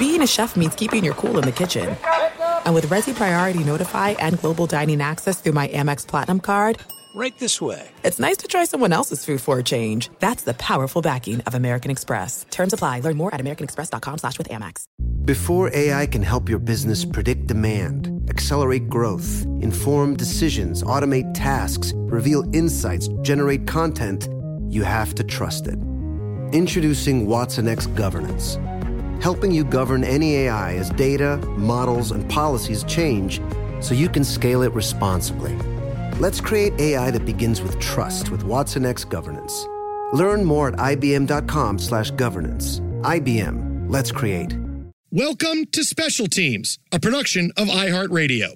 being a chef means keeping your cool in the kitchen. And with Resi Priority Notify and Global Dining Access through my Amex Platinum card, right this way. It's nice to try someone else's food for a change. That's the powerful backing of American Express. Terms apply. Learn more at americanexpress.com/withAmex. Before AI can help your business predict demand, accelerate growth, inform decisions, automate tasks, reveal insights, generate content, you have to trust it. Introducing Watson X Governance, helping you govern any AI as data, models, and policies change so you can scale it responsibly. Let's create AI that begins with trust with Watson X Governance. Learn more at ibm.com/governance. IBM, let's create. Welcome to Special Teams, a production of iHeartRadio.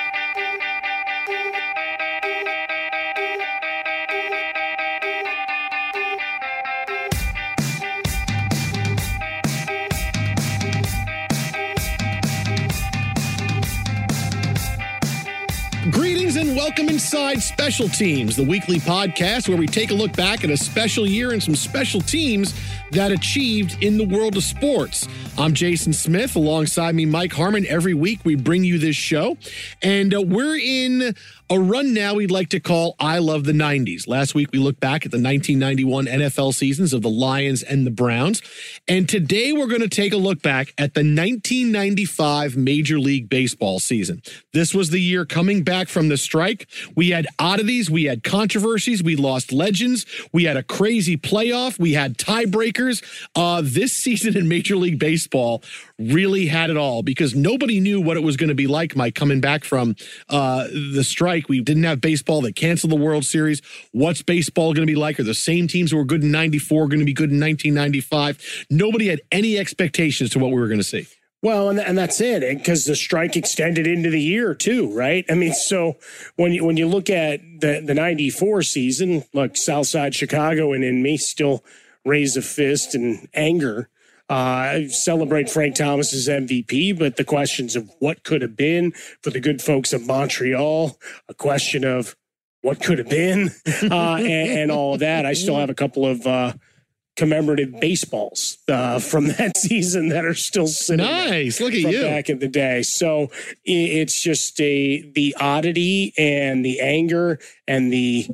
Greetings and welcome inside Special Teams, the weekly podcast where we take a look back at a special year and some special teams that achieved in the world of sports. I'm Jason Smith. Alongside me, Mike Harmon. Every week we bring you this show, and we're in a run now we'd like to call I Love the 90s. Last week we looked back at the 1991 NFL seasons of the Lions and the Browns, and today we're going to take a look back at the 1995 Major League Baseball season. This was the year coming back from the strike. We had oddities, we had controversies, we lost legends, we had a crazy playoff, we had tiebreakers. This season in Major League Baseball really had it all because nobody knew what it was going to be like, Mike, coming back from the strike. We didn't have baseball. They canceled the World Series. What's baseball going to be like? Are the same teams who were good in 94 going to be good in 1995? Nobody had any expectations to what we were going to see. Well, and that's it, because the strike extended into the year too, right? I mean, so when you look at the 94 season, look, Southside Chicago and in me still raise a fist in anger. Celebrate Frank Thomas's MVP, but the questions of what could have been for the good folks of Montreal, a question of what could have been, and all of that. I still have a couple of commemorative baseballs from that season that are still sitting nice. Look at you back in the day. So it's just the oddity and the anger and the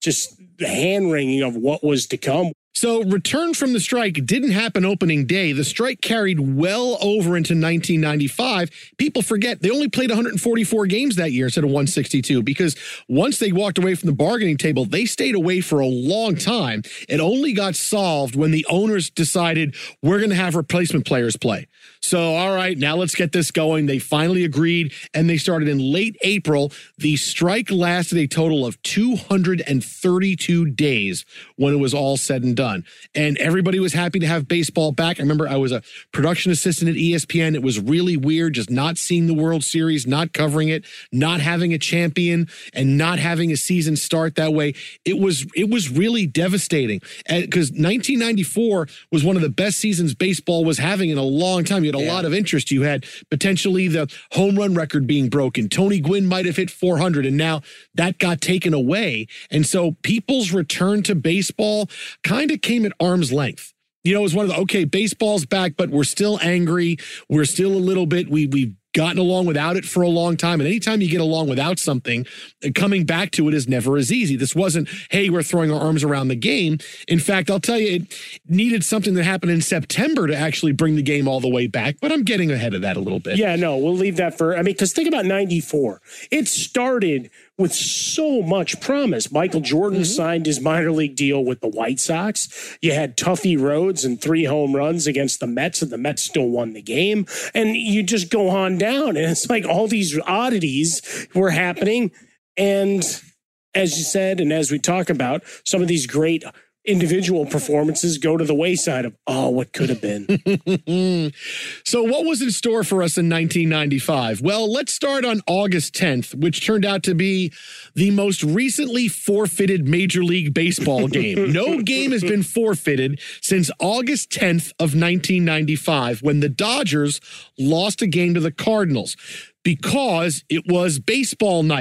hand wringing of what was to come. So return from the strike didn't happen opening day. The strike carried well over into 1995. People forget they only played 144 games that year instead of 162 because once they walked away from the bargaining table, they stayed away for a long time. It only got solved when the owners decided we're going to have replacement players play. So, all right, now let's get this going. They finally agreed, and they started in late April. The strike lasted a total of 232 days when it was all said and done. And everybody was happy to have baseball back. I remember I was a production assistant at ESPN. It was really weird just not seeing the World Series, not covering it, not having a champion, and not having a season start that way. It was really devastating because 1994 was one of the best seasons baseball was having in a long time. You had a lot of interest. You had potentially the home run record being broken. Tony Gwynn might have hit 400, and now that got taken away. And so people's return to baseball kind of came at arm's length. You know, it was one of the, okay, baseball's back, but we're still angry. We're still a little bit, we've gotten along without it for a long time. And anytime you get along without something, coming back to it is never as easy. This wasn't, hey, we're throwing our arms around the game. In fact, I'll tell you, it needed something that happened in September to actually bring the game all the way back. But I'm getting ahead of that a little bit. Yeah, no, we'll leave that for, because think about 94. It started with so much promise. Michael Jordan signed his minor league deal with the White Sox. You had Tuffy Rhodes and 3 home runs against the Mets, and the Mets still won the game. And you just go on down, and it's like all these oddities were happening. And as you said, and as we talk about, some of these great individual performances go to the wayside of, what could have been. So what was in store for us in 1995? Well, let's start on August 10th, which turned out to be the most recently forfeited Major League Baseball game. No game has been forfeited since August 10th of 1995, when the Dodgers lost a game to the Cardinals, because it was baseball night.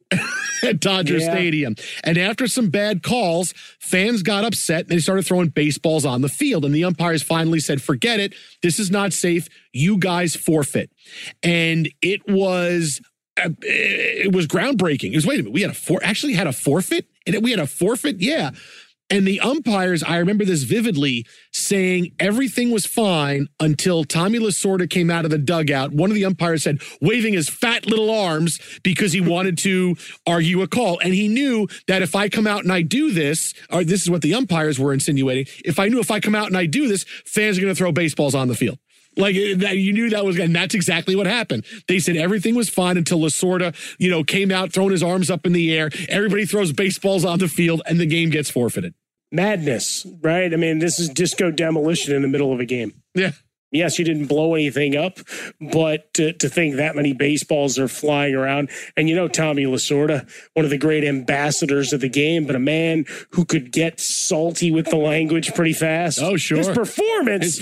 at Dodger Stadium. And after some bad calls, fans got upset and they started throwing baseballs on the field. And the umpires finally said, forget it. This is not safe. You guys forfeit. And it was groundbreaking. It was, wait a minute, we had a forfeit? And we had a forfeit? Yeah. And the umpires, I remember this vividly, saying everything was fine until Tommy Lasorda came out of the dugout. One of the umpires said, waving his fat little arms because he wanted to argue a call. And he knew that if I come out and I do this, or this is what the umpires were insinuating, if I come out and I do this, fans are going to throw baseballs on the field. Like that, you knew that was, and that's exactly what happened. They said everything was fine until Lasorda, came out throwing his arms up in the air. Everybody throws baseballs on the field, and the game gets forfeited. Madness, right? I mean, this is disco demolition in the middle of a game. Yeah. Yes, you didn't blow anything up, but to think that many baseballs are flying around. And Tommy Lasorda, one of the great ambassadors of the game, but a man who could get salty with the language pretty fast. Oh, sure. His performance.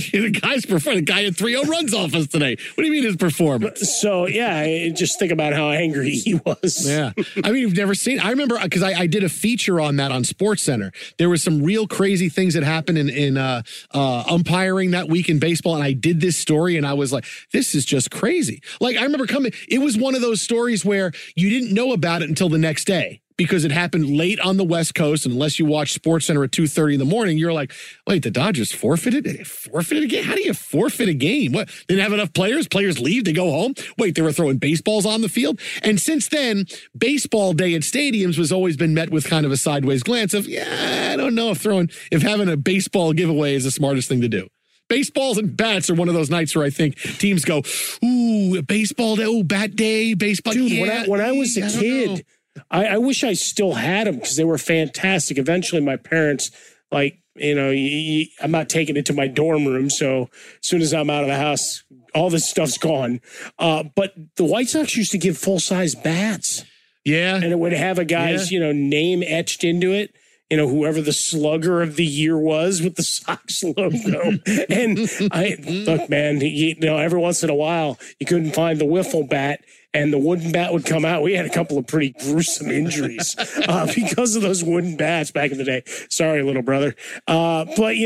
The guy had 3 home runs off us today. What do you mean his performance? So, yeah, just think about how angry he was. Yeah. I mean, you've never seen, I remember, because I did a feature on that on SportsCenter. There was some real crazy things that happened in umpiring that week in baseball. And I did this story and I was like, this is just crazy. Like, I remember it was one of those stories where you didn't know about it until the next day because it happened late on the West Coast. And unless you watch SportsCenter at 2:30 in the morning, you're like, wait, the Dodgers forfeited? They forfeited a game? How do you forfeit a game? What? They didn't have enough players? Players leave, they go home? Wait, they were throwing baseballs on the field? And since then, baseball day at stadiums has always been met with kind of a sideways glance of, I don't know if having a baseball giveaway is the smartest thing to do. Baseballs and bats are one of those nights where I think teams go, ooh, baseball day, bat day, baseball. Dude, yeah, when I was a kid, I wish I still had them because they were fantastic. Eventually, my parents, I'm not taking it to my dorm room. So as soon as I'm out of the house, all this stuff's gone. But the White Sox used to give full-size bats. Yeah. And it would have a guy's, name etched into it. Whoever the slugger of the year was with the Sox logo. And look, man, every once in a while you couldn't find the wiffle bat and the wooden bat would come out. We had a couple of pretty gruesome injuries because of those wooden bats back in the day. Sorry, little brother. But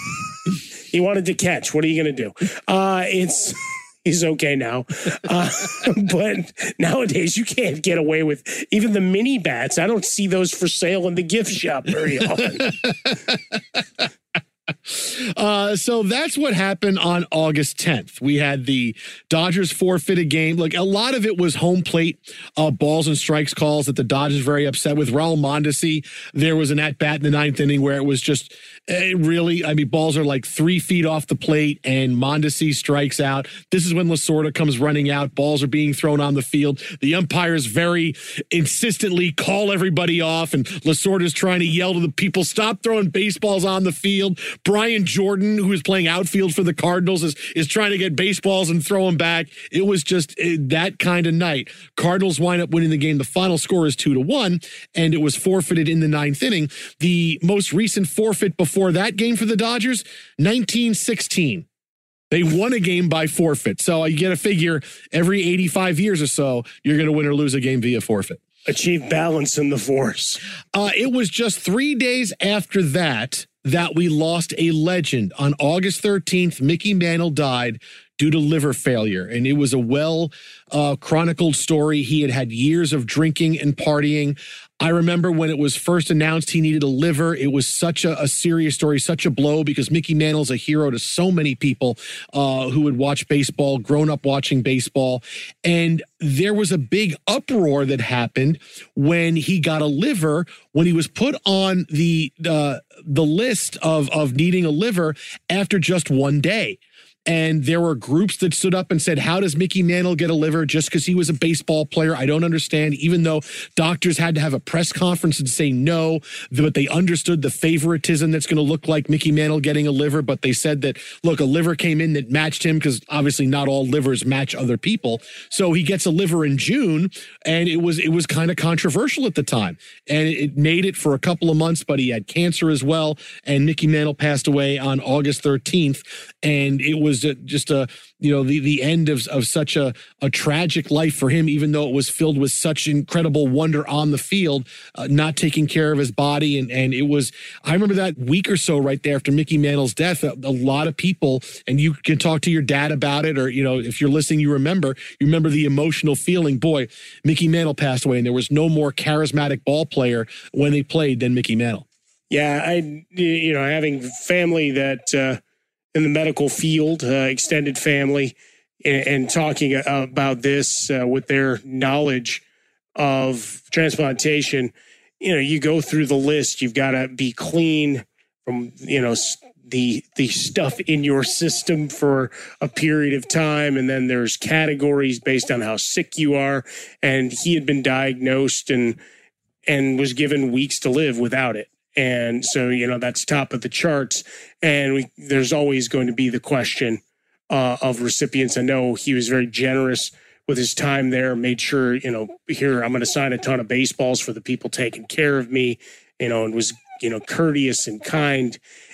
he wanted to catch. What are you going to do? He's okay now. But nowadays, you can't get away with even the mini bats. I don't see those for sale in the gift shop very often. So that's what happened on August 10th. We had the Dodgers forfeit a game. Like, a lot of it was home plate balls and strikes calls that the Dodgers very upset with. Raul Mondesi, there was an at-bat in the 9th inning where it was just balls are like 3 feet off the plate and Mondesi strikes out. This is when Lasorda comes running out. Balls are being thrown on the field. The umpires very insistently call everybody off, and Lasorda's trying to yell to the people, stop throwing baseballs on the field. Brian Jordan, who is playing outfield for the Cardinals, is trying to get baseballs and throw them back. It was just that kind of night. Cardinals wind up winning the game. The final score is 2-1, and it was forfeited in the 9th inning. The most recent forfeit before that game for the Dodgers, 1916. They won a game by forfeit. So you get a figure every 85 years or so, you're going to win or lose a game via forfeit. Achieve balance in the force. It was just 3 days after that we lost a legend. On August 13th, Mickey Mantle died due to liver failure. And it was a well-chronicled story. He had years of drinking and partying. I remember when it was first announced he needed a liver, it was such a serious story, such a blow, because Mickey Mantle's a hero to so many people who would watch baseball, grown up watching baseball. And there was a big uproar that happened when he got a liver, when he was put on the list of needing a liver after just 1 day. And there were groups that stood up and said, how does Mickey Mantle get a liver just because he was a baseball player? I don't understand, even though doctors had to have a press conference and say no, but they understood the favoritism that's going to look like Mickey Mantle getting a liver. But they said that, look, a liver came in that matched him because obviously not all livers match other people. So he gets a liver in June, and it was kind of controversial at the time. And it made it for a couple of months, but he had cancer as well. And Mickey Mantle passed away on August 13th. And it was was just the end of such a tragic life for him, even though it was filled with such incredible wonder on the field, not taking care of his body. And it was, I remember that week or so right there after Mickey Mantle's death, a lot of people, and you can talk to your dad about it, or, if you're listening, you remember the emotional feeling. Boy, Mickey Mantle passed away, and there was no more charismatic ball player when they played than Mickey Mantle. Yeah, having family that in the medical field, extended family, and talking about this with their knowledge of transplantation, you go through the list. You've got to be clean from, the stuff in your system for a period of time. And then there's categories based on how sick you are. And he had been diagnosed and was given weeks to live without it. And so, that's top of the charts. And there's always going to be the question of recipients. I know he was very generous with his time there, made sure, here, I'm going to sign a ton of baseballs for the people taking care of me, and was, courteous and kind.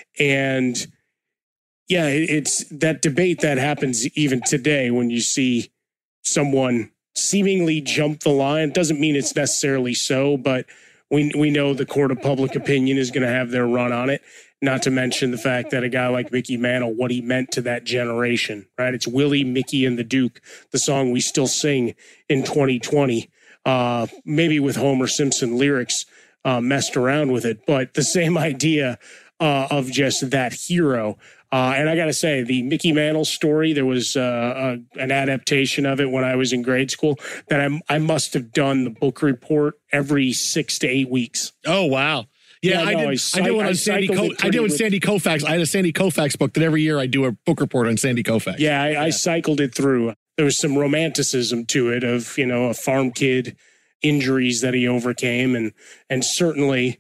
And yeah, it's that debate that happens even today when you see someone seemingly jump the line. It doesn't mean it's necessarily so, but we know the court of public opinion is going to have their run on it, not to mention the fact that a guy like Mickey Mantle, what he meant to that generation, right? It's Willie, Mickey, and the Duke, the song we still sing in 2020, maybe with Homer Simpson lyrics messed around with it, but the same idea of just that hero. And I got to say, the Mickey Mantle story, there was an adaptation of it when I was in grade school that I must have done the book report every 6 to 8 weeks. Oh, wow. Yeah, I did one on Sandy Koufax. I had a Sandy Koufax book that every year I do a book report on Sandy Koufax. Yeah, I cycled it through. There was some romanticism to it of, a farm kid, injuries that he overcame. And certainly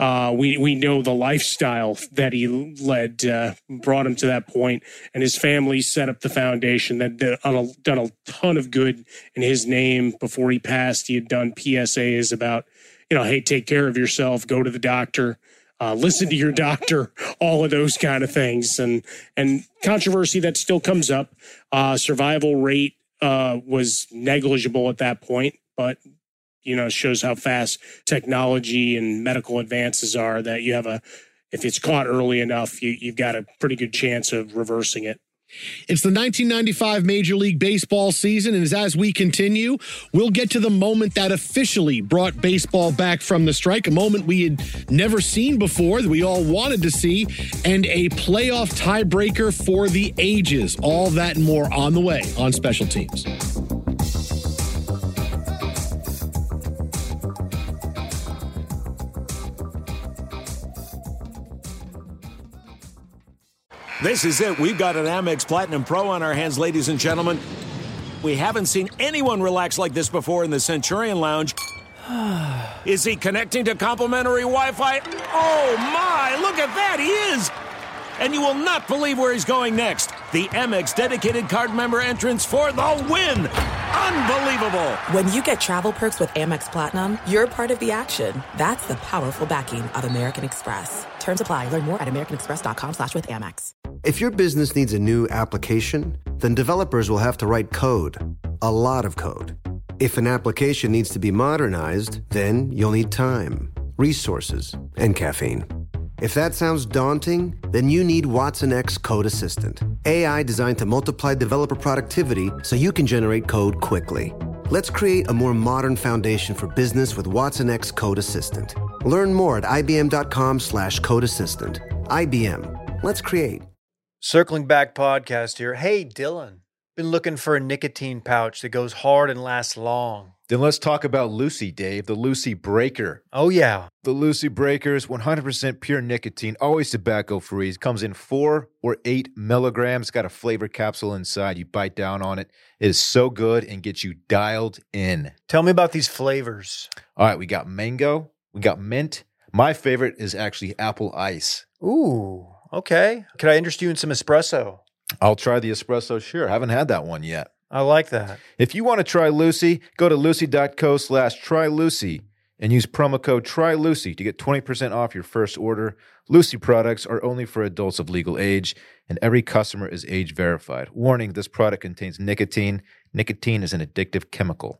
we know the lifestyle that he led brought him to that point, and his family set up the foundation that done a ton of good in his name. Before he passed, he had done PSAs about, hey, take care of yourself, go to the doctor, listen to your doctor, all of those kind of things. And controversy that still comes up. Survival rate was negligible at that point, but shows how fast technology and medical advances are, that you have if it's caught early enough, you've got a pretty good chance of reversing it. It's the 1995 Major League Baseball season, and as we continue, we'll get to the moment that officially brought baseball back from the strike, a moment we had never seen before, that we all wanted to see, and a playoff tiebreaker for the ages. All that and more on the way on Special Teams. This is it. We've got an Amex Platinum Pro on our hands, ladies and gentlemen. We haven't seen anyone relax like this before in the Centurion Lounge. Is he connecting to complimentary Wi-Fi? Oh, my. Look at that. He is. And you will not believe where he's going next. The Amex dedicated card member entrance for the win. Unbelievable. When you get travel perks with Amex Platinum, you're part of the action. That's the powerful backing of American Express. Terms apply. Learn more at americanexpress.com/withAmex. If your business needs a new application, then developers will have to write code. A lot of code. If an application needs to be modernized, then you'll need time, resources, and caffeine. If that sounds daunting, then you need Watson X Code Assistant. AI designed to multiply developer productivity so you can generate code quickly. Let's create a more modern foundation for business with Watson X Code Assistant. Learn more at ibm.com/code assistant. IBM. Let's create. Circling Back podcast here. Hey, Dylan. Been looking for a nicotine pouch that goes hard and lasts long. Then let's talk about Lucy, Dave, the Lucy Breaker. Oh, yeah. The Lucy Breaker is 100% pure nicotine, always tobacco-free. It comes in 4 or 8 milligrams. It's got a flavor capsule inside. You bite down on it. It is so good and gets you dialed in. Tell me about these flavors. All right, we got mango. We got mint. My favorite is actually apple ice. Ooh, okay. Could I interest you in some espresso? I'll try the espresso, sure. I haven't had that one yet. I like that. If you want to try Lucy, go to lucy.co/trylucy and use promo code TRYLUCY to get 20% off your first order. Lucy products are only for adults of legal age, and every customer is age verified. Warning, this product contains nicotine. Nicotine is an addictive chemical.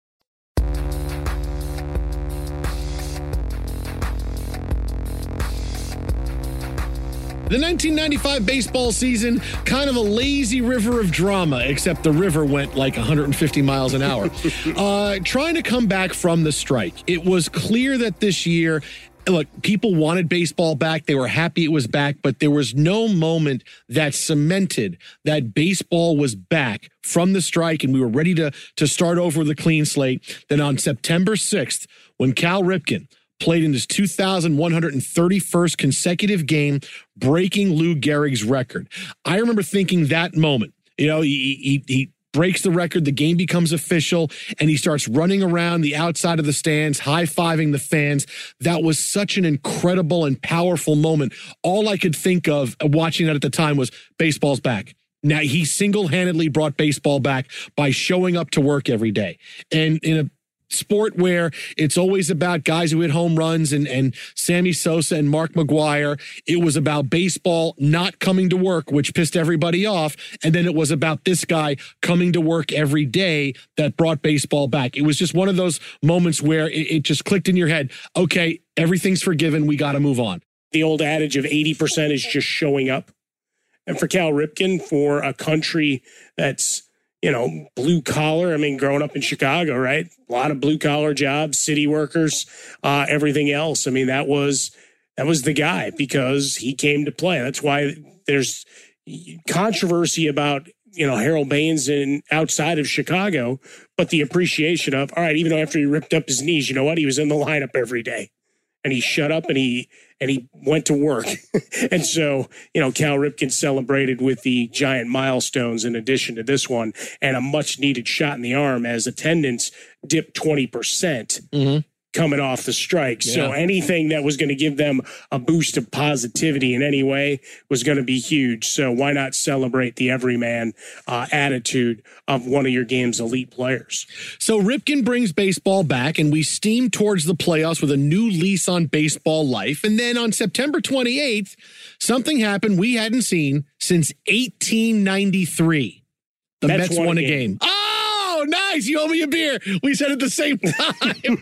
The 1995 baseball season, kind of a lazy river of drama, except the river went like 150 miles an hour. Trying to come back from the strike. It was clear that this year, look, people wanted baseball back. They were happy it was back, but there was no moment that cemented that baseball was back from the strike and we were ready to start over with a clean slate. Then on September 6th, when Cal Ripken played in his 2,131st consecutive game, breaking Lou Gehrig's record. I remember thinking that moment, he breaks the record, the game becomes official, and he starts running around the outside of the stands, high-fiving the fans. That was such an incredible and powerful moment. All I could think of watching that at the time was baseball's back. Now, he single-handedly brought baseball back by showing up to work every day. And in a sport where it's always about guys who hit home runs and Sammy Sosa and Mark McGwire, it was about baseball not coming to work, which pissed everybody off. And then it was about this guy coming to work every day that brought baseball back. It was just one of those moments where it just clicked in your head. Okay, everything's forgiven. We got to move on. The old adage of 80% is just showing up. And for Cal Ripken, for a country that's blue collar. I mean, growing up in Chicago, right? A lot of blue collar jobs, city workers, everything else. I mean, that was the guy because he came to play. That's why there's controversy about, Harold Baines and outside of Chicago, but the appreciation of, all right, even though after he ripped up his knees, you know what? He was in the lineup every day and he shut up and he went to work. And so, Cal Ripken celebrated with the giant milestones in addition to this one and a much needed shot in the arm as attendance dipped 20% coming off the strike. Yeah. So anything that was going to give them a boost of positivity in any way was going to be huge. So why not celebrate the everyman attitude of one of your game's elite players? So Ripken brings baseball back and we steam towards the playoffs with a new lease on baseball life. And then on September 28th, something happened we hadn't seen since 1893. The Mets won a game. Oh, nice. You owe me a beer. We said at the same time.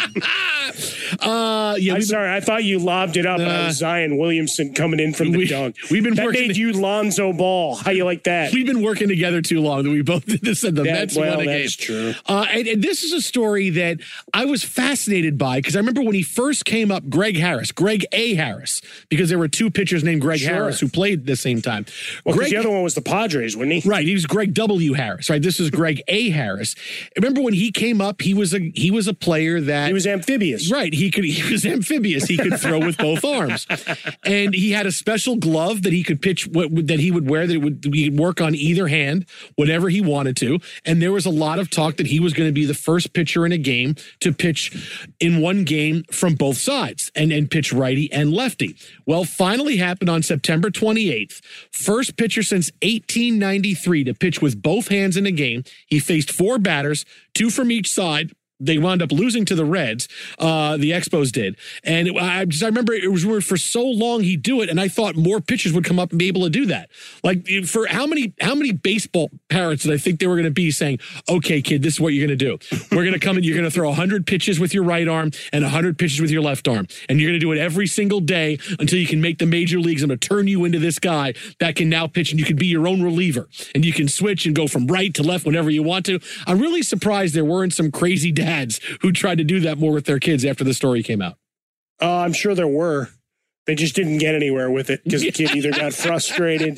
I'm sorry. I thought you lobbed it up. I was Zion Williamson coming in from the dunk. That made you Lonzo Ball. How you like that? We've been working together too long that we both did this. And the Mets won a game. That's true. And this is a story that I was fascinated by because I remember when he first came up, Greg A. Harris, because there were two pitchers named Greg Harris who played at the same time. Well, the other one was the Padres, wasn't he? Right. He was Greg W. Harris. Right. This is Greg A. Harris. Remember when he came up, he was a player that he was amphibious. Right. He was amphibious. He could throw with both arms. And he had a special glove that he could pitch, that he would wear, that he could work on either hand, whatever he wanted to. And there was a lot of talk that he was going to be the first pitcher in a game to pitch in one game from both sides and pitch righty and lefty. Well, finally happened on September 28th. First pitcher since 1893 to pitch with both hands in a game. He faced four batters, two from each side. They wound up losing to the Reds. The Expos did. And I remember it was rumored for so long he'd do it, and I thought more pitchers would come up and be able to do that. Like, for how many baseball parrots did I think they were going to be saying, okay, kid, this is what you're going to do. We're going to come in, you're going to throw 100 pitches with your right arm and 100 pitches with your left arm. And you're going to do it every single day until you can make the major leagues. I'm going to turn you into this guy that can now pitch, and you can be your own reliever. And you can switch and go from right to left whenever you want to. I'm really surprised there weren't some crazy dads who tried to do that more with their kids after the story came out. I'm sure there were. They just didn't get anywhere with it because the kid either got frustrated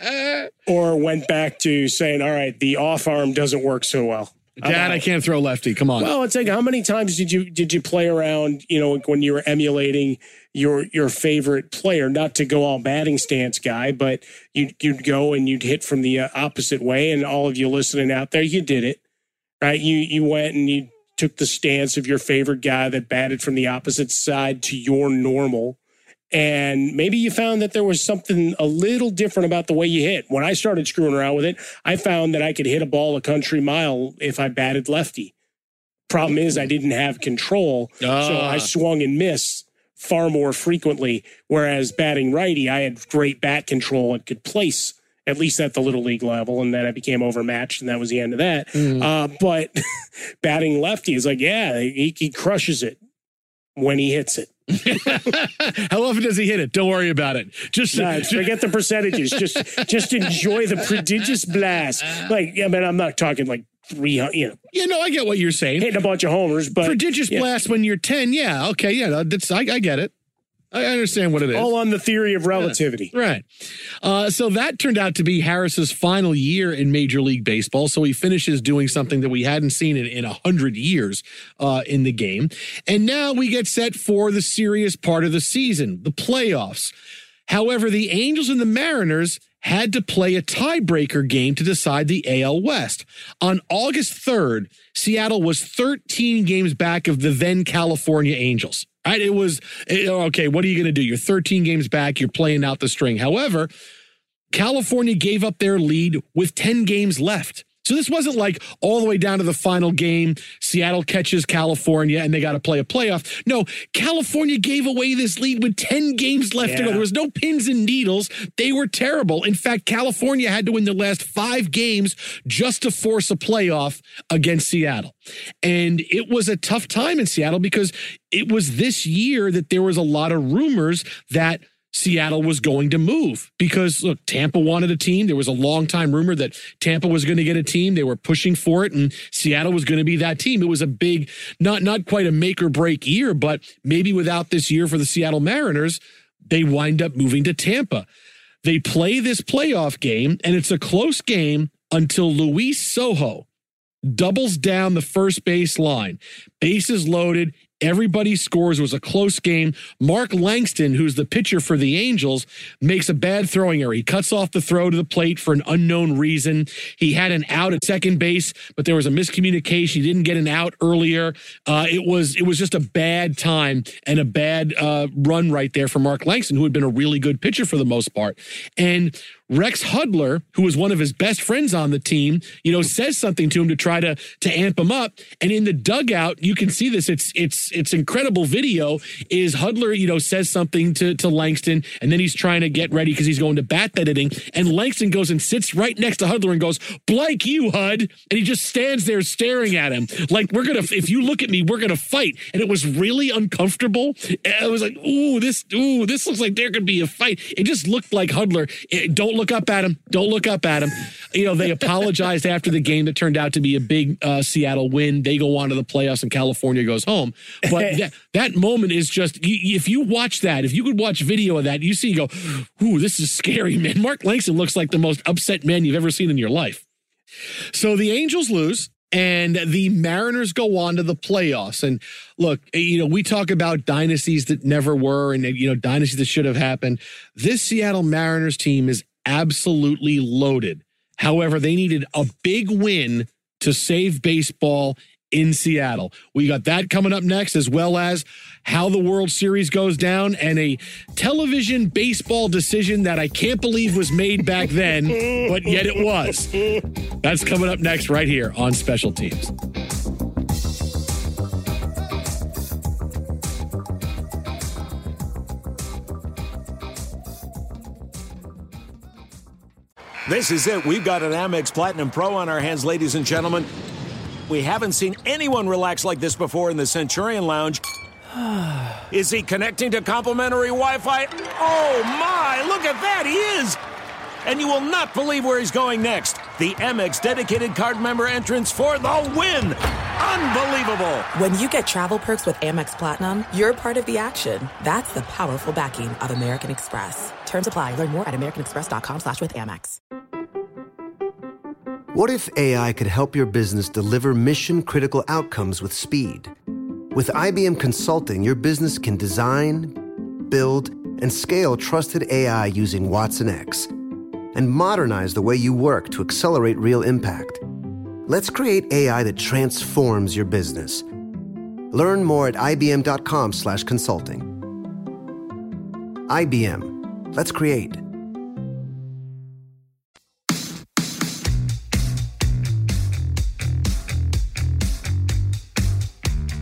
or went back to saying, all right, the off arm doesn't work so well. Dad, I can't throw lefty. Come on. Well, it's like, how many times did you play around, when you were emulating your favorite player, not to go all batting stance guy, but you'd go and you'd hit from the opposite way. And all of you listening out there, you did it, right? You went and you took the stance of your favorite guy that batted from the opposite side to your normal. And maybe you found that there was something a little different about the way you hit. When I started screwing around with it, I found that I could hit a ball a country mile if I batted lefty. Problem is, I didn't have control, so I swung and missed far more frequently. Whereas batting righty, I had great bat control and could place, at least at the little league level, and then I became overmatched, and that was the end of that. But batting lefty is like, yeah, he crushes it when he hits it. How often does he hit it? Don't worry about it. Just forget the percentages. Just enjoy the prodigious blast. Like, yeah, man, I'm not talking like 300. Yeah, no, I get what you're saying. Hitting a bunch of homers, but prodigious blast when you're 10. Yeah, okay, yeah, I get it. I understand what it is. All on the theory of relativity. Yeah, right. So that turned out to be Harris's final year in Major League Baseball. So he finishes doing something that we hadn't seen in 100 years in the game. And now we get set for the serious part of the season, the playoffs. However, the Angels and the Mariners had to play a tiebreaker game to decide the AL West. On August 3rd, Seattle was 13 games back of the then California Angels. Right? It was, okay, what are you going to do? You're 13 games back. You're playing out the string. However, California gave up their lead with 10 games left. So this wasn't like all the way down to the final game, Seattle catches California and they got to play a playoff. No, California gave away this lead with 10 games left to go. There was no pins and needles. They were terrible. In fact, California had to win the last 5 games just to force a playoff against Seattle. And it was a tough time in Seattle because it was this year that there was a lot of rumors that Seattle was going to move because, look, Tampa wanted a team. There was a long time rumor that Tampa was going to get a team. They were pushing for it, and Seattle was going to be that team. It was a big, not quite a make or break year, but maybe without this year for the Seattle Mariners, they wind up moving to Tampa. They play this playoff game, and it's a close game until Luis Sojo doubles down the first base line. Bases loaded. Everybody scores. It was a close game. Mark Langston, who's the pitcher for the Angels, makes a bad throwing error. He cuts off the throw to the plate for an unknown reason. He had an out at second base, but there was a miscommunication. He didn't get an out earlier. It was just a bad time and a bad run right there for Mark Langston, who had been a really good pitcher for the most part. And Rex Hudler, who was one of his best friends on the team, says something to him to try to amp him up. And in the dugout, you can see this. It's incredible video. Is Hudler, says something to Langston, and then he's trying to get ready because he's going to bat that inning. And Langston goes and sits right next to Hudler and goes, "Blank you, Hud." And he just stands there staring at him like, if you look at me, we're gonna fight. And it was really uncomfortable. I was like, this looks like there could be a fight. It just looked like Hudler. Don't look up at him. Don't look up at him. They apologized after the game that turned out to be a big Seattle win. They go on to the playoffs and California goes home. But that moment is just, if you watch that, if you could watch video of that, you see, you go, ooh, this is scary, man. Mark Langston looks like the most upset man you've ever seen in your life. So the Angels lose. And the Mariners go on to the playoffs. And look, we talk about dynasties that never were and, dynasties that should have happened. This Seattle Mariners team is absolutely loaded. However, they needed a big win to save baseball in Seattle. We got that coming up next, as well as how the World Series goes down and a television baseball decision that I can't believe was made back then, but yet it was. That's coming up next right here on Special Teams. This is it. We've got an Amex Platinum Pro on our hands, ladies and gentlemen. We haven't seen anyone relax like this before in the Centurion Lounge. Is he connecting to complimentary Wi-Fi? Oh, my! Look at that! He is! And you will not believe where he's going next. The Amex dedicated card member entrance for the win! Unbelievable! When you get travel perks with Amex Platinum, you're part of the action. That's the powerful backing of American Express. Terms apply. Learn more at americanexpress.com/withAmex. What if AI could help your business deliver mission-critical outcomes with speed? With IBM Consulting, your business can design, build, and scale trusted AI using Watson X and modernize the way you work to accelerate real impact. Let's create AI that transforms your business. Learn more at ibm.com/consulting. IBM. Let's create.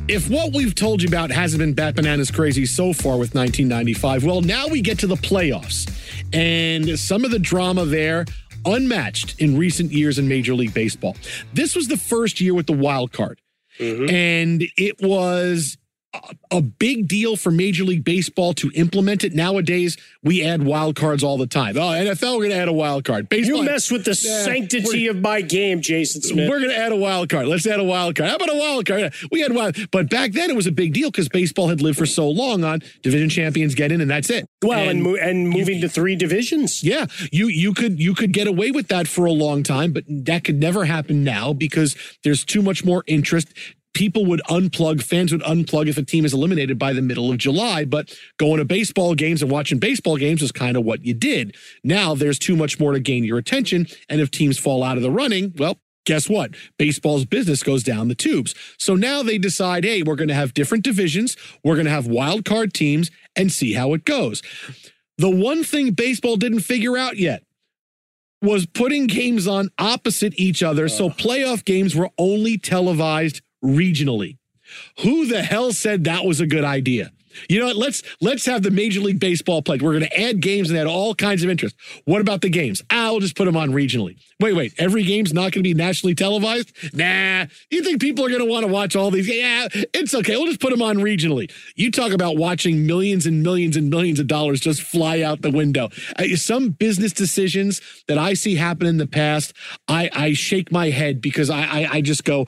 If what we've told you about hasn't been bat bananas crazy so far with 1995, well, now we get to the playoffs. And some of the drama there, unmatched in recent years in Major League Baseball. This was the first year with the wild card. And it was a big deal for Major League Baseball to implement it. Nowadays, we add wild cards all the time. Oh, NFL, we're going to add a wild card. Baseball, you mess with the sanctity of my game, Jason Smith. We're going to add a wild card. Let's add a wild card. How about a wild card? We had wild, but back then it was a big deal because baseball had lived for so long on division champions get in, and that's it. Well, and moving to 3 divisions. Yeah, you could get away with that for a long time, but that could never happen now because there's too much more interest. People would unplug, fans would unplug if a team is eliminated by the middle of July, but going to baseball games and watching baseball games is kind of what you did. Now there's too much more to gain your attention, and if teams fall out of the running, well, guess what? Baseball's business goes down the tubes. So now they decide, hey, we're going to have different divisions, we're going to have wild card teams, and see how it goes. The one thing baseball didn't figure out yet was putting games on opposite each other, so playoff games were only televised regionally. Who the hell said that was a good idea? You know what? Let's have the Major League Baseball play. We're going to add games and add all kinds of interest. What about the games? We'll just put them on regionally. Wait. Every game's not going to be nationally televised? Nah. You think people are going to want to watch all these? Yeah, it's okay. We'll just put them on regionally. You talk about watching millions and millions and millions of dollars just fly out the window. Some business decisions that I see happen in the past, I shake my head because I just go,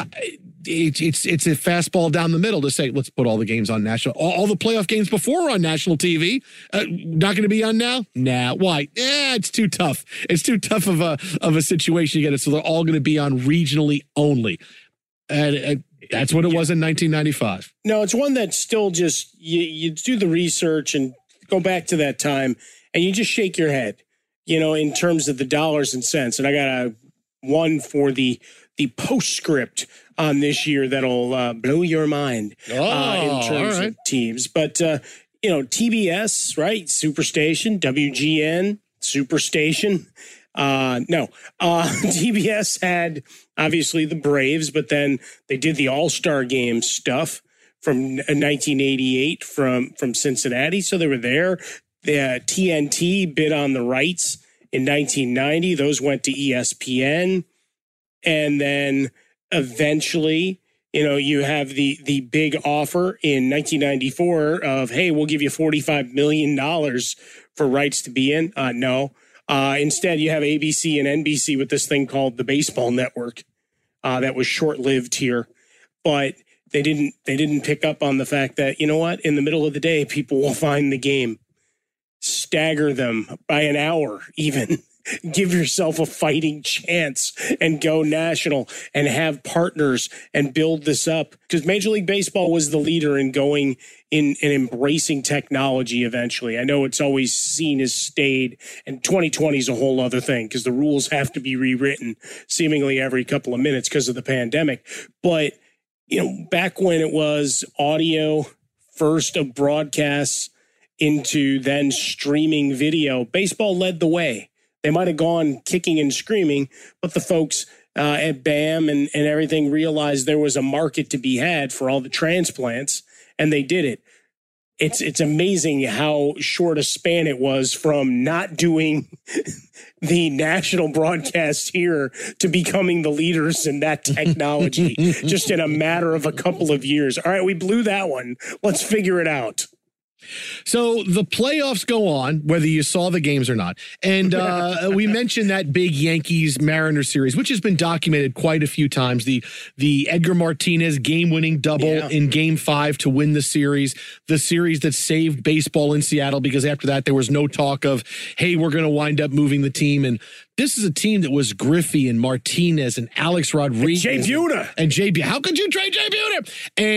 it's a fastball down the middle to say, let's put all the games on national. All the playoff games before were on national TV. Not going to be on now? Nah. Why? It's too tough. It's too tough of a situation you get it. So they're all going to be on regionally only. And that's what it was in 1995. No, it's one that still just, you do the research and go back to that time and you just shake your head, in terms of the dollars and cents. And I got one for the postscript on this year that'll blow your mind in terms of teams. But, TBS, right? Superstation, WGN, Superstation. TBS had obviously the Braves, but then they did the All-Star Game stuff from 1988 from Cincinnati. So they were there. The TNT bid on the rights in 1990. Those went to ESPN. And then eventually, you have the big offer in 1994 of, hey, we'll give you $45 million for rights to be in. No. Instead, you have ABC and NBC with this thing called the Baseball Network that was short-lived here. But they didn't pick up on the fact that, you know what, in the middle of the day, people will find the game. Stagger them by an hour even. Give yourself a fighting chance and go national and have partners and build this up. Because Major League Baseball was the leader in going in and embracing technology eventually. I know it's always seen as staid, and 2020 is a whole other thing because the rules have to be rewritten seemingly every couple of minutes because of the pandemic. But, back when it was audio first of broadcasts into then streaming video, baseball led the way. They might have gone kicking and screaming, but the folks at BAM and everything realized there was a market to be had for all the transplants, and they did it. It's amazing how short a span it was from not doing the national broadcast here to becoming the leaders in that technology just in a matter of a couple of years. All right, we blew that one. Let's figure it out. So the playoffs go on, whether you saw the games or not. And we mentioned that big Yankees-Mariners series, which has been documented quite a few times. The Edgar Martinez game-winning double in Game 5 to win the series that saved baseball in Seattle, because after that there was no talk of, hey, we're going to wind up moving the team. And this is a team that was Griffey and Martinez and Alex Rodriguez. And Jay Buhner. And Jay Buhner. How could you trade Jay Buhner?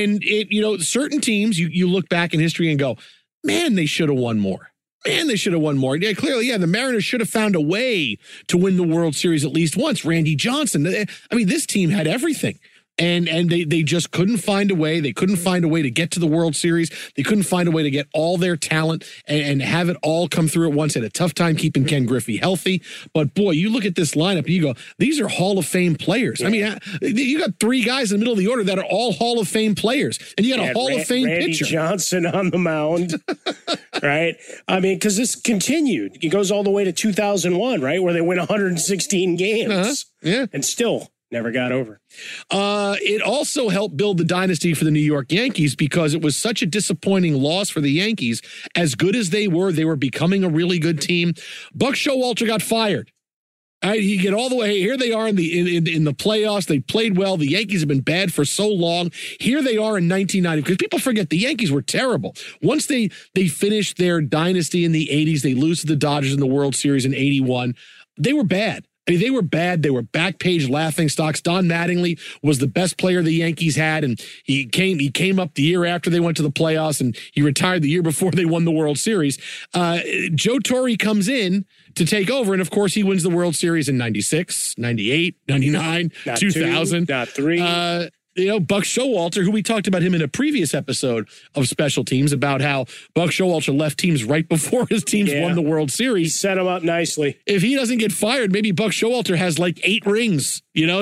And certain teams, you look back in history and go, man, they should have won more. Yeah, clearly, the Mariners should have found a way to win the World Series at least once. Randy Johnson. I mean, this team had everything. And they just couldn't find a way. They couldn't find a way to get to the World Series. They couldn't find a way to get all their talent and have it all come through at once. Had a tough time keeping Ken Griffey healthy. But boy, you look at this lineup and you go, these are Hall of Fame players. Yeah. I mean, you got three guys in the middle of the order that are all Hall of Fame players. And you got a Hall of Fame Randy pitcher. Johnson on the mound, right? I mean, because this continued. It goes all the way to 2001, right? Where they win 116 games. Yeah. And still never got over. It also helped build the dynasty for the New York Yankees because it was such a disappointing loss for the Yankees. As good as they were becoming a really good team. Buck Showalter got fired. You get all the way. Here they are in the playoffs. They played well. The Yankees have been bad for so long. Here they are in 1990. Because people forget the Yankees were terrible. Once they finished their dynasty in the 80s, they lose to the Dodgers in the World Series in 81. They were bad. I mean, they were bad. They were back page laughingstocks. Don Mattingly was the best player the Yankees had, and he came up the year after they went to the playoffs, and he retired the year before they won the World Series. Joe Torre comes in to take over, and of course he wins the World Series in 96, 98, 99, not 2000. Not three. Buck Showalter, who we talked about him in a previous episode of Special Teams, about how Buck Showalter left teams right before his teams won the World Series. He set him up nicely. If he doesn't get fired, maybe Buck Showalter has like 8 rings, Look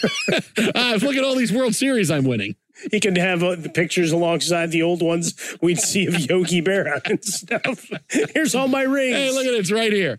at all these World Series I'm winning. He can have the pictures alongside the old ones we'd see of Yogi Berra and stuff. Here's all my rings. Hey, look at it. It's right here.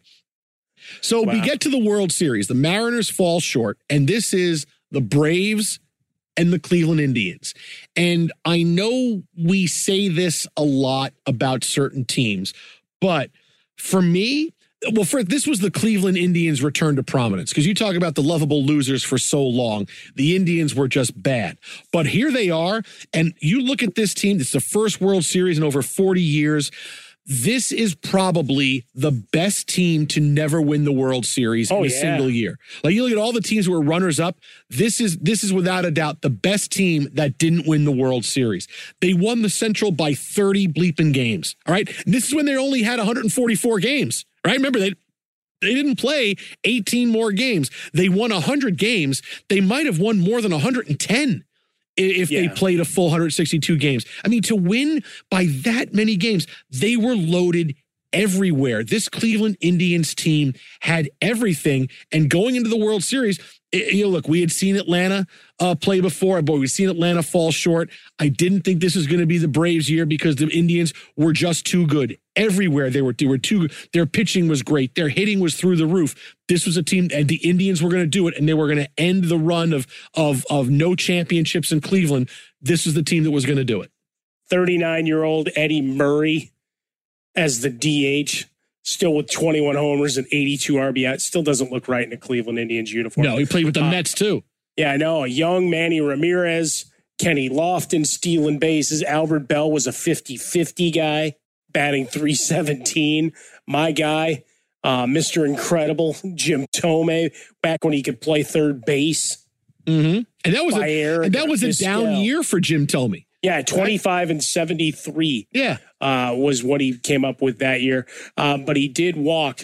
So we get to the World Series. The Mariners fall short, and this is the Braves and the Cleveland Indians. And I know we say this a lot about certain teams, but for me, this was the Cleveland Indians' return to prominence, because you talk about the lovable losers for so long. The Indians were just bad. But here they are, and you look at this team, it's the first World Series in over 40 years. This is probably the best team to never win the World Series in a single year. Like, you look at all the teams who were runners up. This is without a doubt the best team that didn't win the World Series. They won the Central by 30 bleeping games. All right. And this is when they only had 144 games. Right. Remember, they didn't play 18 more games. They won 100 games. They might have won more than 110. If they played a full 162 games. I mean, to win by that many games, they were loaded everywhere. This Cleveland Indians team had everything. And going into the World Series, look, we had seen Atlanta play before. Boy, we've seen Atlanta fall short. I didn't think this was going to be the Braves' year because the Indians were just too good. Everywhere they were too good. Their pitching was great. Their hitting was through the roof. This was a team, and the Indians were going to do it, and they were going to end the run of no championships in Cleveland. This was the team that was going to do it. 39-year-old Eddie Murray as the DH, still with 21 homers and 82 RBI. It still doesn't look right in a Cleveland Indians uniform. No, he played with the Mets too. Yeah, I know. A young Manny Ramirez, Kenny Lofton stealing bases. Albert Bell was a 50-50 guy, batting .317. My guy, Mr. Incredible, Jim Thome, back when he could play third base. Mm-hmm. And that was a down year for Jim Thome. Yeah, 25 and 73. Yeah. Was what he came up with that year. But he did walk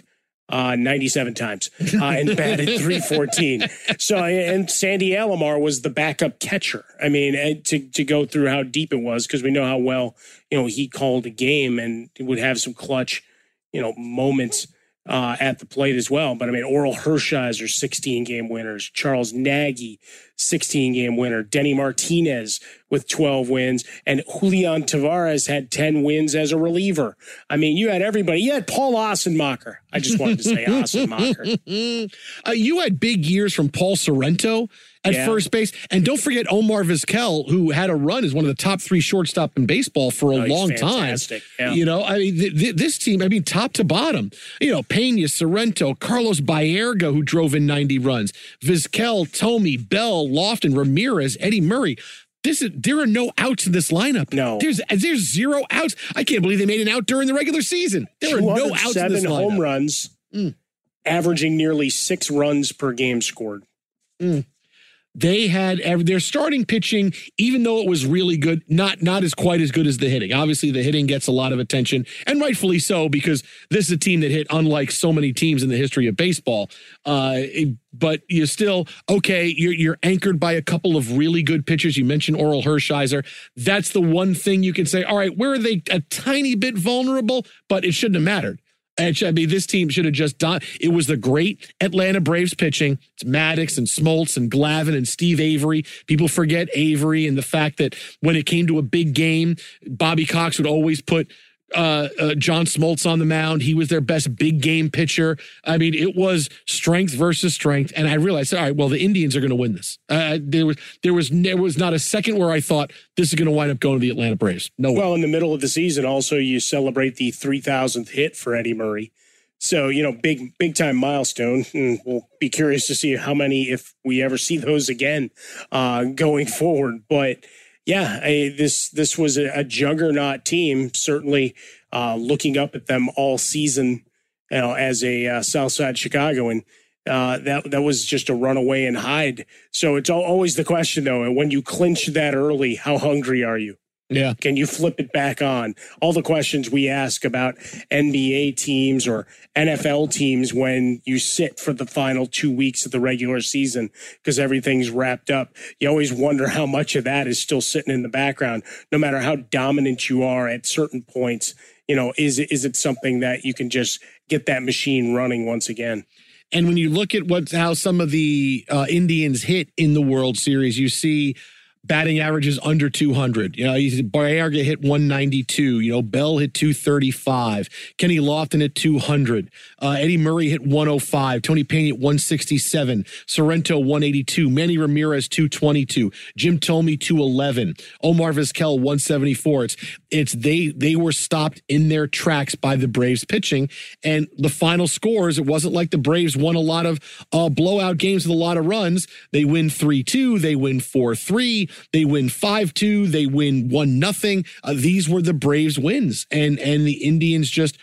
97 times and batted .314. So, and Sandy Alomar was the backup catcher. I mean, to go through how deep it was, because we know how well, he called a game and would have some clutch, moments at the plate as well. But I mean, Oral Hershiser, 16-game winners. Charles Nagy, 16-game winner. Denny Martinez with 12 wins. And Julian Tavares had 10 wins as a reliever. I mean, you had everybody. You had Paul Ossenmacher. I just wanted to say Ossenmacher. You had big years from Paul Sorrento at first base. And don't forget Omar Vizquel, who had a run as one of the top 3 shortstop in baseball for a long time. Yeah. I mean, this team, top to bottom, Pena, Sorrento, Carlos Baerga, who drove in 90 runs, Vizquel, Thome, Bell, Lofton, Ramirez, Eddie Murray. There are no outs in this lineup. No. There's 0 outs. I can't believe they made an out during the regular season. There are no outs in this lineup. 7 home runs, averaging nearly 6 runs per game scored. they had their starting pitching, even though it was really good, not as quite as good as the hitting. Obviously, the hitting gets a lot of attention, and rightfully so, because this is a team that hit unlike so many teams in the history of baseball. But you're still, okay, you're anchored by a couple of really good pitchers. You mentioned Oral Hershiser. That's the one thing you can say, all right, where are they a tiny bit vulnerable? But it shouldn't have mattered. I mean, this team should have just done. It was the great Atlanta Braves pitching. It's Maddox and Smoltz and Glavine and Steve Avery. People forget Avery and the fact that when it came to a big game, Bobby Cox would always put John Smoltz on the mound. He was their best big game pitcher. I mean, it was strength versus strength. And I realized, all right, well, the Indians are going to win this. There was not a second where I thought this is going to wind up going to the Atlanta Braves. No way. Well, in the middle of the season, also, you celebrate the 3,000th hit for Eddie Murray. So, big time milestone. And we'll be curious to see how many, if we ever see those again going forward. But yeah, this was a juggernaut team, certainly looking up at them all season, as a Southside Chicagoan. That was just a runaway and hide. So it's always the question, though, and when you clinch that early, how hungry are you? Yeah. Can you flip it back on? All the questions we ask about NBA teams or NFL teams when you sit for the final 2 weeks of the regular season because everything's wrapped up. You always wonder how much of that is still sitting in the background, no matter how dominant you are at certain points. Is it something that you can just get that machine running once again? And when you look at how some of the Indians hit in the World Series, you see batting averages under 200. Baerga hit 192. Bell hit 235. Kenny Lofton hit 200. Eddie Murray hit 105. Tony Payne hit 167. Sorrento 182. Manny Ramirez 222. Jim Thome 211. Omar Vizquel 174. They were stopped in their tracks by the Braves pitching, and the final scores, it wasn't like the Braves won a lot of blowout games with a lot of runs. They win 3-2. They win 4-3. They win 5-2. They win 1-0. These were the Braves wins, and the Indians just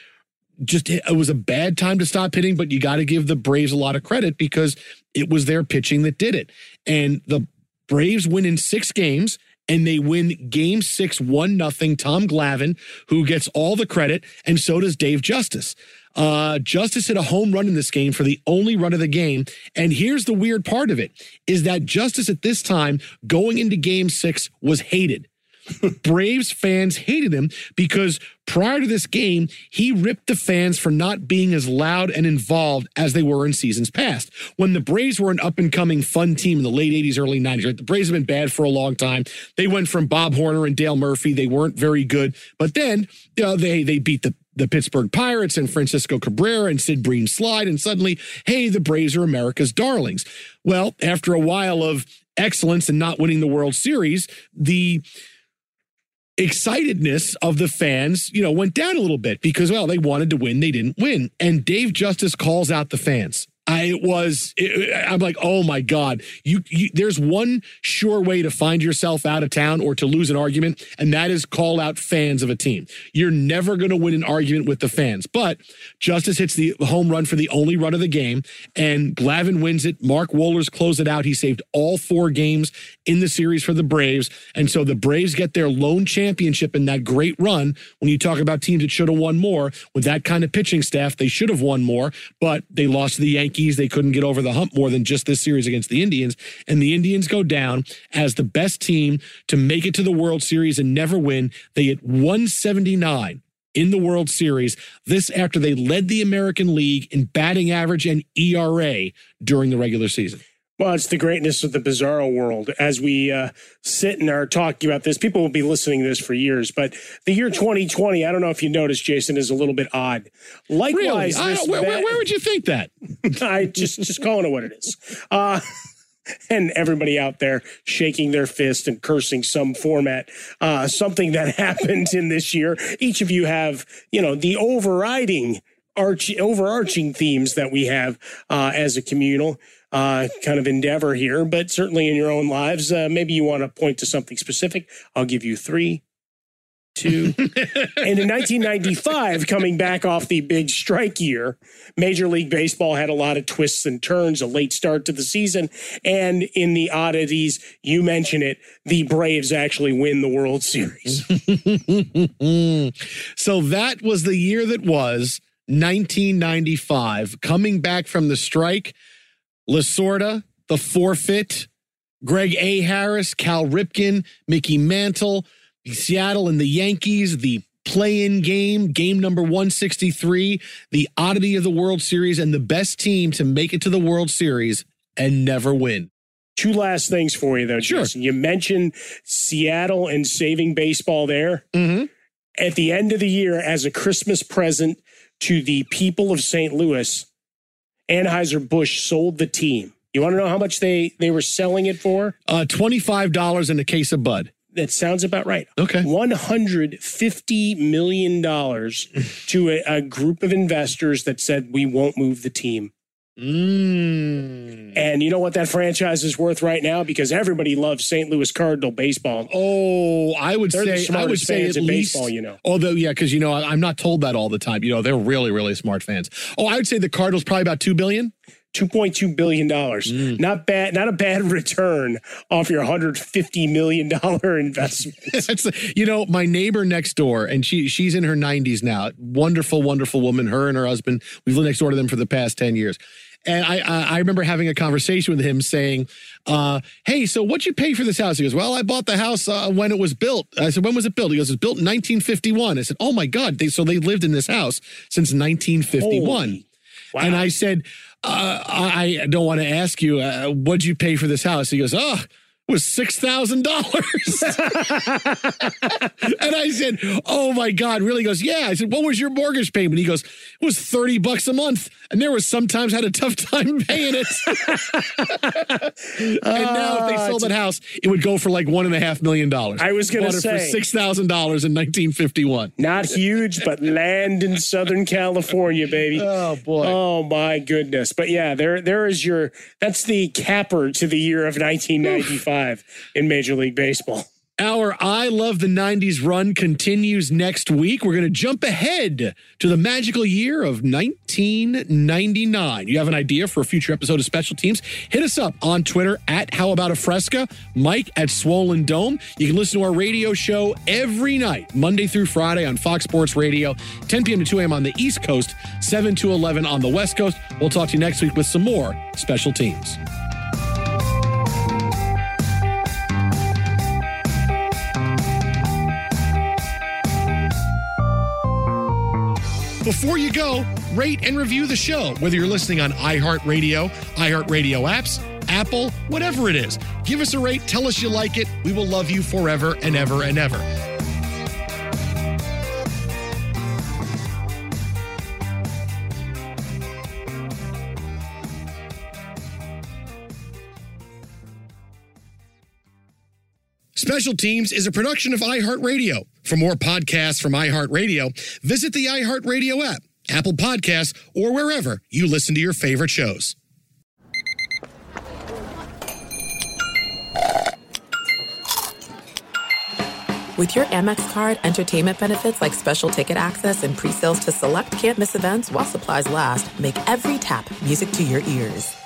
it was a bad time to stop hitting, but you got to give the Braves a lot of credit because it was their pitching that did it. And the Braves win in 6 games, and they win Game 6 1-0. Tom Glavine, who gets all the credit, and so does Dave Justice. Justice hit a home run in this game for the only run of the game. And here's the weird part of it, is that Justice at this time, going into Game 6, was hated. Braves fans hated him because prior to this game, he ripped the fans for not being as loud and involved as they were in seasons past. When the Braves were an up-and-coming fun team in the late 80s, early 90s, right? The Braves have been bad for a long time. They went from Bob Horner and Dale Murphy. They weren't very good. But then they beat the Pittsburgh Pirates and Francisco Cabrera and Sid Breen Slide, and suddenly, hey, the Braves are America's darlings. Well, after a while of excellence and not winning the World Series, the excitedness of the fans, went down a little bit because, well, they wanted to win. They didn't win. And Dave Justice calls out the fans. I'm like, oh my God, there's one sure way to find yourself out of town or to lose an argument, and that is call out fans of a team. You're never going to win an argument with the fans, but Justice hits the home run for the only run of the game, and Glavine wins it. Mark Wohlers closed it out. He saved all 4 games in the series for the Braves, and so the Braves get their lone championship in that great run. When you talk about teams that should have won more, with that kind of pitching staff, they should have won more, but they lost to the Yankees. They couldn't get over the hump more than just this series against the Indians. And the Indians go down as the best team to make it to the World Series and never win. They hit 179 in the World Series. This after they led the American League in batting average and ERA during the regular season. Well, it's the greatness of the bizarro world. As we sit and are talking about this, people will be listening to this for years, but the year 2020, I don't know if you noticed, Jason, is a little bit odd. Likewise, really? Where would you think that? I just calling it what it is. And everybody out there shaking their fist and cursing some format, something that happened in this year. Each of you have, the overarching themes that we have as a communal kind of endeavor here, but certainly in your own lives, maybe you want to point to something specific. I'll give you 3, 2. And in 1995, coming back off the big strike year, Major League Baseball had a lot of twists and turns, a late start to the season. And in the oddities, you mention it, the Braves actually win the World Series. So that was the year that was 1995. Coming back from the strike, Lasorda, the forfeit, Greg A. Harris, Cal Ripken, Mickey Mantle, Seattle and the Yankees, the play-in game number 163, the oddity of the World Series, and the best team to make it to the World Series and never win. 2 last things for you, though, Sure. Jason. You mentioned Seattle and saving baseball there. Mm-hmm. At the end of the year, as a Christmas present to the people of St. Louis, Anheuser-Busch sold the team. You want to know how much they were selling it for? $25 in a case of Bud. That sounds about right. Okay. $150 million to a group of investors that said, we won't move the team. And you know what that franchise is worth right now? Because everybody loves St. Louis Cardinal baseball. Oh, I would They're the say smartest at fans in least, baseball, you know. Although, yeah, because, you know, I'm not told that all the time. You know, they're really, really smart fans. Oh, I would say the Cardinals probably about $2 billion. $2.2 billion. Not bad. Not a bad return off your $150 million investment. That's, you know, my neighbor next door, and she's in her 90s now. Wonderful, wonderful woman. Her and her husband, we've lived next door to them for the past 10 years. And I remember having a conversation with him saying, hey, so what'd you pay for this house? He goes, well, I bought the house when it was built. I said, when was it built? He goes, it was built in 1951. I said, oh, my God. So they lived in this house since 1951. Holy. Wow. And I said, I don't want to ask you, what'd you pay for this house? He goes, oh, it was $6,000. And I said, oh my God, really? He goes, yeah. I said, what was your mortgage payment? He goes, it was $30 a month. And there was sometimes had a tough time paying it. And now if they sold that house, it would go for like $1.5 million. I was going to say for $6,000 in 1951. Not huge, but land in Southern California, baby. Oh boy. Oh my goodness. But yeah, there is that's the capper to the year of 1995 in Major League Baseball. Our I Love the 90s run continues next week. We're going to jump ahead to the magical year of 1999. You have an idea for a future episode of Special Teams? Hit us up on Twitter at How About a Fresca, Mike at Swollen Dome. You can listen to our radio show every night, Monday through Friday on Fox Sports Radio, 10 p.m. to 2 a.m. on the East Coast, 7 to 11 on the West Coast. We'll talk to you next week with some more Special Teams. Before you go, rate and review the show, whether you're listening on iHeartRadio, iHeartRadio apps, Apple, whatever it is. Give us a rate. Tell us you like it. We will love you forever and ever and ever. Special Teams is a production of iHeartRadio. For more podcasts from iHeartRadio, visit the iHeartRadio app, Apple Podcasts, or wherever you listen to your favorite shows. With your Amex card, entertainment benefits like special ticket access and pre-sales to select can't-miss events while supplies last make every tap music to your ears.